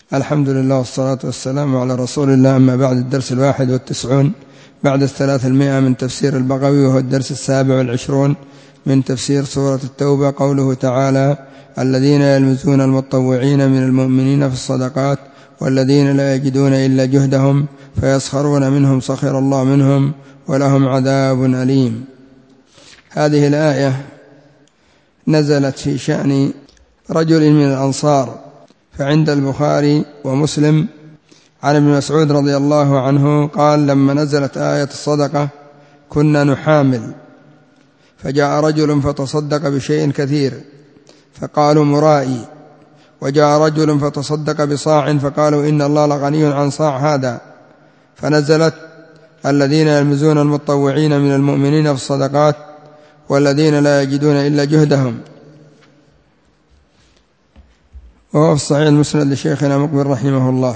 الحمد لله والصلاة والسلام على رسول الله. أما بعد، الدرس 91 بعد 300 من تفسير البغوي، وهو الدرس 27 من تفسير سورة التوبة. قوله تعالى: الذين يلمزون المتطوعين من المؤمنين في الصدقات والذين لا يجدون إلا جهدهم فيسخرون منهم سخر الله منهم ولهم عذاب أليم. هذه الآية نزلت في شأن رجل من الأنصار، فعند البخاري ومسلم عن ابن مسعود رضي الله عنه قال: لما نزلت آية الصدقة كنا نحامل، فجاء رجل فتصدق بشيء كثير فقالوا مرائي، وجاء رجل فتصدق بصاع فقالوا إن الله لغني عن صاع هذا، فنزلت: الذين يلمزون المتطوعين من المؤمنين في الصدقات والذين لا يجدون إلا جهدهم. وهو في الصحيح المسند لشيخنا مقبل رحمه الله.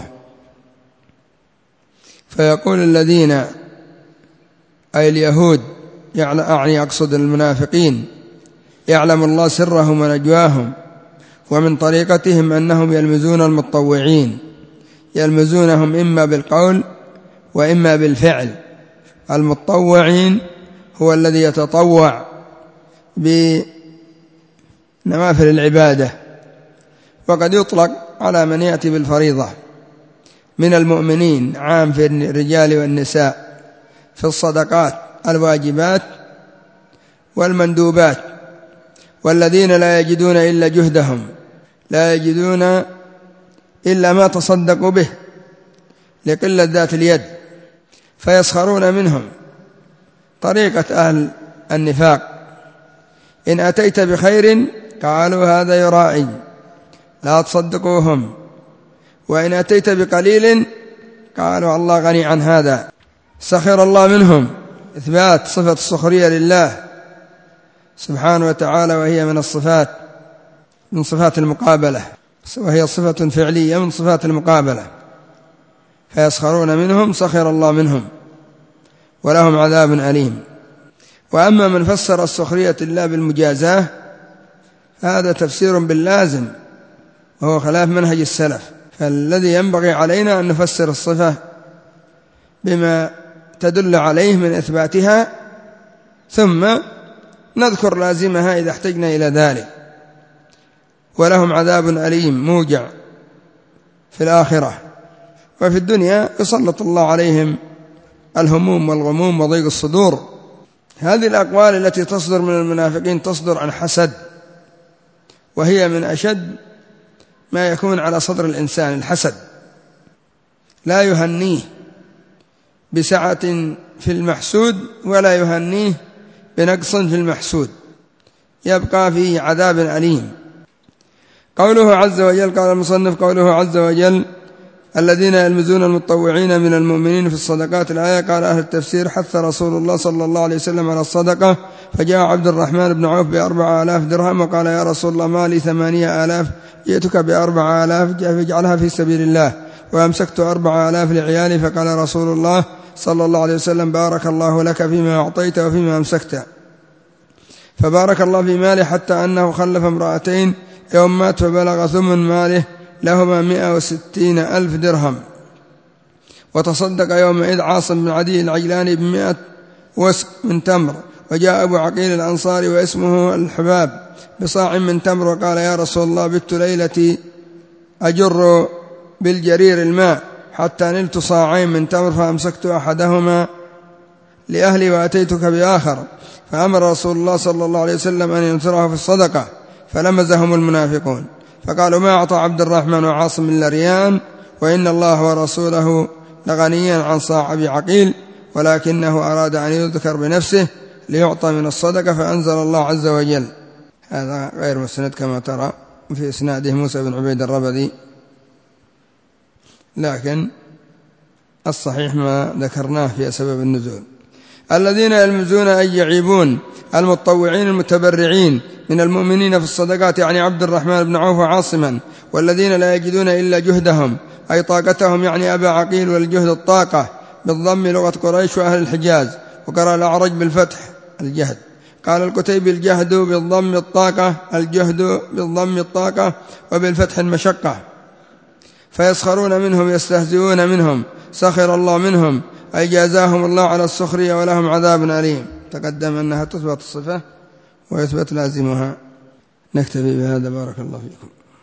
فيقول الذين، أي اليهود، أعني أقصد المنافقين، يعلم الله سرهم ونجواهم، ومن طريقتهم أنهم يلمزون المتطوعين، يلمزونهم إما بالقول وإما بالفعل. المتطوعين هو الذي يتطوع بنوافل العبادة، وقد يطلق على من يأتي بالفريضة من المؤمنين، عام في الرجال والنساء، في الصدقات الواجبات والمندوبات. والذين لا يجدون إلا جهدهم، لا يجدون إلا ما تصدقوا به لقلة ذات اليد، فيسخرون منهم. طريقة أهل النفاق: إن أتيت بخير قالوا هذا يرائي لا تصدقوهم، وإن أتيت بقليل قالوا الله غني عن هذا. سخر الله منهم، إثبات صفة السخرية لله سبحانه وتعالى، وهي من الصفات، من صفات المقابلة، وهي صفة فعلية من صفات المقابلة. فيسخرون منهم سخر الله منهم ولهم عذاب أليم. وأما من فسر السخرية الله بالمجازاة هذا تفسير باللازم، وهو خلاف منهج السلف. فالذي ينبغي علينا أن نفسر الصفة بما تدل عليه من إثباتها، ثم نذكر لازمها إذا احتجنا إلى ذلك. ولهم عذاب أليم، موجع في الآخرة، وفي الدنيا يسلط الله عليهم الهموم والغموم وضيق الصدور. هذه الأقوال التي تصدر من المنافقين تصدر عن حسد، وهي من أشد ما يكون على صدر الإنسان. الحسد لا يهنيه بسعة في المحسود ولا يهنيه بنقص في المحسود، يبقى فيه عذاب أليم. قوله عز وجل، قال المصنف: قوله عز وجل: الذين يلمزون المتطوعين من المؤمنين في الصدقات. الآية قال أهل التفسير: حث رسول الله صلى الله عليه وسلم على الصدقة، فجاء عبد الرحمن بن عوف ب4,000 درهم وقال: يا رسول الله ما لي 8,000، جئتك ب4,000 فاجعلها في سبيل الله، وأمسكت 4,000 لعيالي. فقال رسول الله صلى الله عليه وسلم: بارك الله لك فيما أعطيت وفيما أمسكت. فبارك الله في ماله حتى أنه خلف امرأتين يوم مات، فبلغ ثمن ماله لهما 160,000 درهم. وتصدق يومئذ عاصم بن عدي العجلاني ب100 وسق من تمر. وجاء أبو عقيل الأنصاري واسمه الحباب بصاع من تمر، وقال: يا رسول الله بت ليلتي أجر بالجرير الماء حتى نلت صاعين من تمر، فأمسكت أحدهما لأهلي وأتيتك بآخر. فأمر رسول الله صلى الله عليه وسلم أن ينثره في الصدقة، فلمزهم المنافقون فقالوا: ما أعطى عبد الرحمن وعاصم إلا ريان، وإن الله ورسوله لغنيا عن صاع أبي عقيل، ولكنه أراد أن يذكر بنفسه ليعطى من الصدقة، فأنزل الله عز وجل. هذا غير مسند كما ترى، في إسناده موسى بن عبيد الربذي، لكن الصحيح ما ذكرناه في سبب النزول. الذين يلمزون أي يعيبون المتطوعين المتبرعين من المؤمنين في الصدقات، يعني عبد الرحمن بن عوف عاصما. والذين لا يجدون إلا جهدهم، أي طاقتهم، يعني أبا عقيل، والجهد الطاقة بالضم لغة قريش وأهل الحجاز. وقرأ الأعرج بالفتح الجهد. قال الكتيبي: الجهد بالضم الطاقة، الجهد بالضم الطاقة وبالفتح المشقة. فيسخرون منهم يستهزئون منهم سخر الله منهم أي جازاهم الله على السخرية ولهم عذاب أليم. تقدم أنها تثبت الصفة ويثبت لازمها. نكتفي بهذا، بارك الله فيكم.